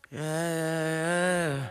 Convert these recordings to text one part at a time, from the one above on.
Yeah.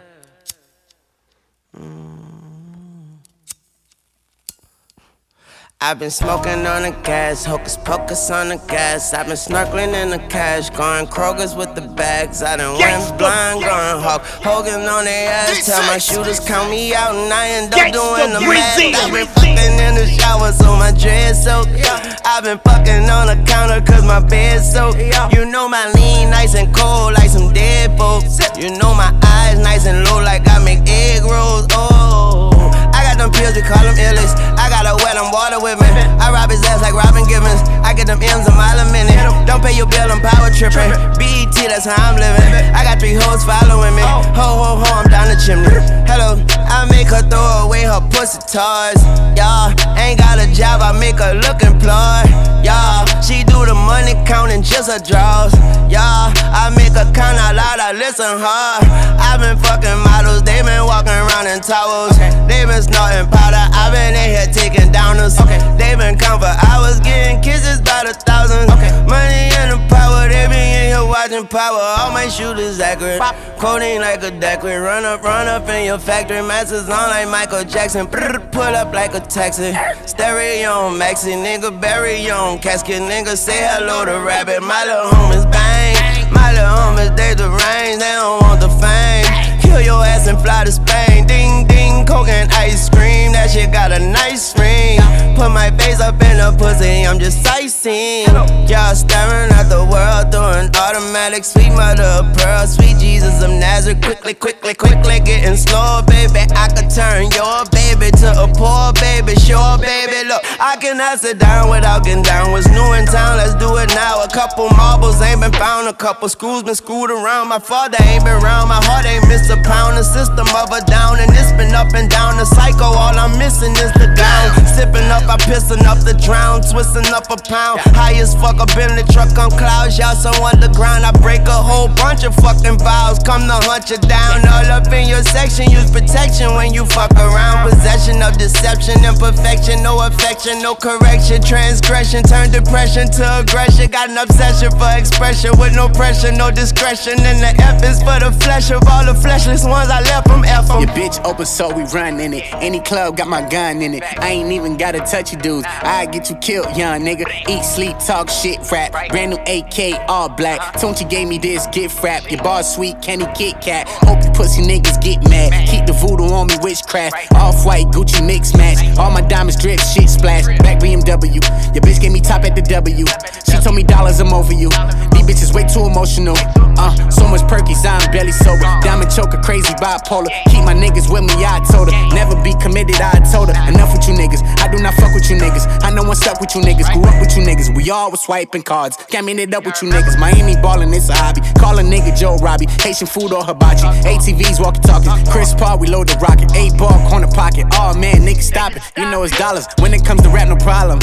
I've been smoking on the gas, hocus pocus on the gas. I've been snorkeling in the cash, going Kroger's with the bags. I done went blind, going Hulk Hogan on their ass. Tell my shooters count me out and I end up doing the math. I've been fucking in the shower so my dreads soaked. I've been fucking on the counter cause my bed's soaked. You know my lean nice and cold like some dead folks. You know my eyes nice and low like I make egg rolls. Oh, I got them pills, we call them illies. I gotta wet them water with me. I rob his ass like Robin Givens. I get them M's a mile a minute. Don't pay your bill, I'm power tripping. BET, that's how I'm living. I got 3 hoes following me. Ho, I'm down the chimney. Hello, I make her throw away her pussy toys. Y'all, ain't got a job, I make her look employed. Y'all, she do the money counting just her draws. Y'all, I make her count out loud, I listen hard. I've been fucking models, they been walking around in towels. They been snorting powder, I've been in here taking downers. They been count for hours, getting kisses by the thousands. Money and the power, they be in here watching power. All my shooters accurate, quoting like a daiquiri. Run up in your factory, masses on like Michael Jackson. Pull up like a taxi, stereo on maxi, nigga bury on casket. Nigga say hello to Rabbit, my little homies bang. My little homies, they the range, they don't want the fame. Kill your ass and fly to Spain. Ding ding, coke and ice cream, that shit got a nice ring. Put my face up in the pussy, I'm just sightseeing. Y'all staring at the world, doing automatic. Sweet mother of pearl, sweet Jesus of Nazareth. Quickly, getting slow, baby. I could turn your baby to a poor baby. Sure, baby, look, I cannot sit down without getting down. What's new in town, let's do it now. A couple marbles ain't been found, a couple screws been screwed around. My father ain't been round, my heart ain't missed a pound. The system of a down, and it's been up and down. The cycle, all I'm missing is the down. Sipping up, I pissing up the drown, twisting up a pound. High as fuck up in the truck on clouds, y'all so underground. I break a whole bunch of fucking vows, come to hunt you down. All up in your section, use protection when you fuck around. Possession of deception, imperfection, no affection, no correction. Transgression, turn depression to aggression. Got an obsession for expression with no pressure, no discretion. And the F is for the flesh of all the fleshless ones I left from F. Your bitch open so we run in it. Any club got my gun in it. I ain't even gotta touch you dudes. I get you killed, young nigga. Eat, sleep, talk, shit, rap. Brand new AK, all black. Tunchi gave me this gift wrap. Your bar sweet, Kenny Kit Kat. Hope you pussy niggas get mad. Keep the voodoo on me, witchcraft. Off-white, Gucci mix match. All my diamonds drip, shit splash. Back BMW. Your bitch gave me top at the W. She told me dollars, I'm over you. These bitches way too emotional. So much perkies, I'm barely sober. Diamond choker, crazy bipolar. Keep my niggas with me, I told her. Never be committed, I told her. Enough with you niggas. I do not fuck with you niggas. I know what's up with you niggas. Grew up with you niggas. We all was swiping cards. Gamming it up with you niggas. Miami ballin', it's a hobby. Call a nigga Joe Robbie. Haitian food or hibachi. ATVs walkie talking. Chris Paul, we load the rocket. 8-ball, corner pocket. Oh man, niggas stop it. You know it's dollars. When it comes to rap, no problems.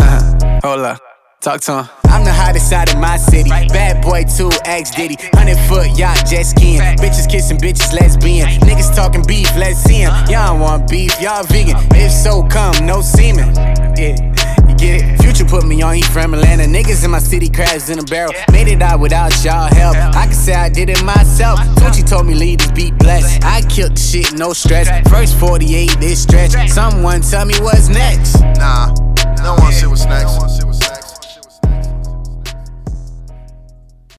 Hold up. Talk to him. I'm the hottest side of my city. Bad boy too, ask Diddy. 100-foot yacht, jet skiing. Bitches kissing, bitches lesbian. Niggas talking beef, let's see him. Y'all don't want beef, y'all vegan. If so, come, no semen. Yeah, you get it? Future put me on, he from Atlanta. Niggas in my city crashed in a barrel. Made it out without y'all help. I can say I did it myself. Tunchi told me leave this beat blessed. I killed the shit, no stress. First 48, this stretch. Someone tell me what's next. Nah, no one see what's next.